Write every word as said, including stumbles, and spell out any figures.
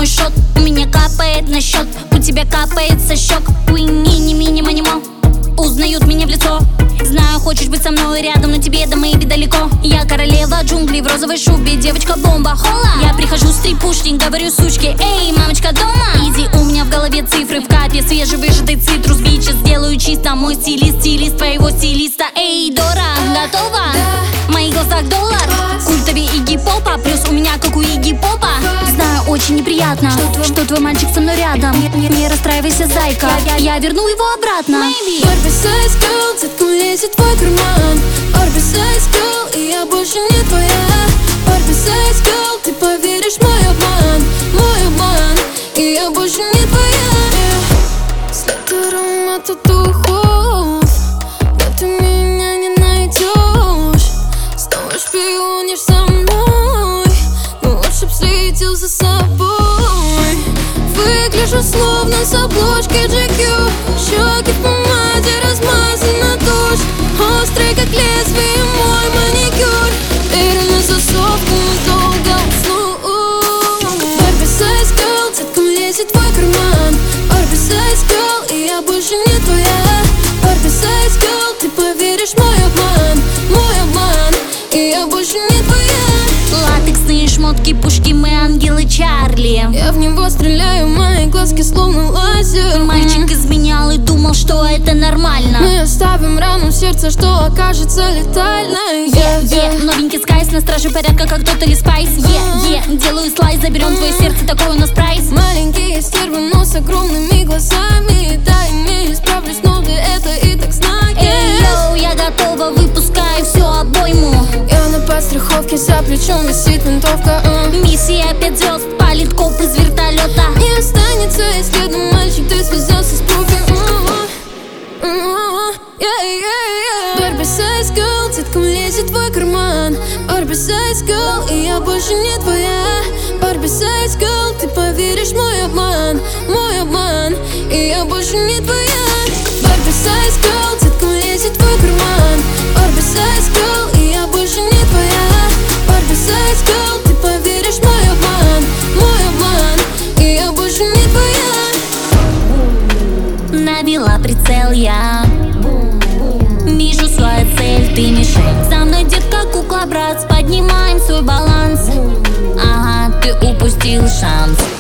шот, у меня капает на счет, у тебя капает со щек. Уини, мини, манимо, узнают меня в лицо. Знаю, хочешь быть со мной рядом, но тебе до моей далеко. Я королева джунглей в розовой шубе, девочка-бомба, хола. Я прихожу с трипушник, говорю сучке: эй, мамочка дома? Иди, у меня в голове цифры в капе, свежевыжатый цитрус. Бичес сделаю чисто, мой стилист, стилист твоего стилиста. Эй, Дора, готова? В моих глазах доллар, культовее Игги Попа, плюс у меня как у Игги Попа. Знаю, очень неприятно, что твой, что твой мальчик со мной рядом. Не, не, не расстраивайся, зайка, я, я, я верну его обратно. Oversize girl, цветком лезет в твой карман. Oversize girl, и я больше не твоя. Oversize girl, ты поверишь в мой обман, мой обман, и я больше не твоя. yeah. След аромата духов, но ты меня не найдешь. Снова шпионишь со мной, но лучше б следил за собой. Выгляжу словно с обложки джи кью. Щеки в помаде, размазана тушь, острый как лезвие мой маникюр. Дверь на засов, мы долго усну. Oversize girl, цветком лезет в твой карман. Oversize girl, и я больше не твоя. Oversize girl, ты поверишь в мой обман, мой обман, и я больше не твоя. Латексные шмотки, пушки, мы ангелы Чарли. Я в него стреляю, мои глазки словно лазер. Мальчик изменял и думал, что это нормально. Мы оставим рану в сердце, что окажется летальной. yeah, yeah. Новенький скайс, на страже порядка, как Тотали Спайс. yeah, yeah. Делаю слайс, заберем твое сердце, такой у нас прайс. Маленькие стервы, но с огромными глазами. Да, ими справлюсь, но ты это и так знаешь. Эй, йоу, я готова, выпускаю всю обойму. Я на подстраховке, за плечом висит винтовка. uh. Миссия пять звезд, палит коп из вертолета. Не останется, если один мальчик, ты связался с профи. Oversize girl, цветком лезет в твой карман. Oversize girl, и я больше не твоя. Oversize girl, ты поверишь в мой обман, мой обман, и я больше не твоя. Oversize girl, цветком лезет в твой карман. Oversize girl, и я больше не твоя. Oversize girl, ты поверишь в мой обман, мой обман, и я больше не твоя. Навела прицел я, вижу свою цель, ты мишень. Со мной, детка, кукла, брат, поднимаем свой баланс. Ага, ты упустил шанс.